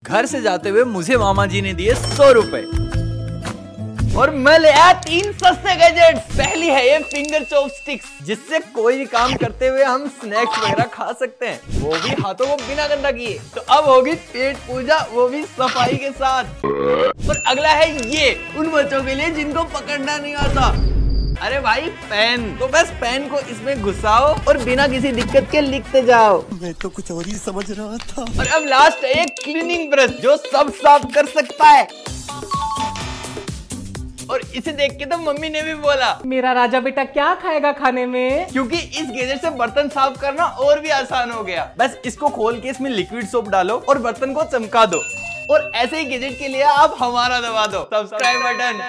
घर से जाते हुए मुझे मामा जी ने दिए 100 रुपए और मैं ले आया 3 सस्ते गैजेट्स। पहली है ये फिंगर चॉपस्टिक्स, जिससे कोई भी काम करते हुए हम स्नैक्स वगैरह खा सकते हैं, वो भी हाथों को बिना गंदा किए। तो अब होगी पेट पूजा, वो भी सफाई के साथ। और अगला है ये उन बच्चों के लिए जिनको पकड़ना नहीं आता। अरे भाई पेन, तो बस पेन को इसमें घुसाओ और बिना किसी दिक्कत के लिखते जाओ। मैं तो कुछ और ही समझ रहा था। और अब लास्ट है एक क्लीनिंग ब्रश जो सब साफ कर सकता है। और इसे देख के तो मम्मी ने भी बोला मेरा राजा बेटा क्या खाएगा खाने में, क्योंकि इस गैजेट से बर्तन साफ करना और भी आसान हो गया। बस इसको खोल के इसमें लिक्विड सोप डालो और बर्तन को चमका दो। और ऐसे ही गैजेट के लिए आप हमारा दबा दो सब्सक्राइब बटन।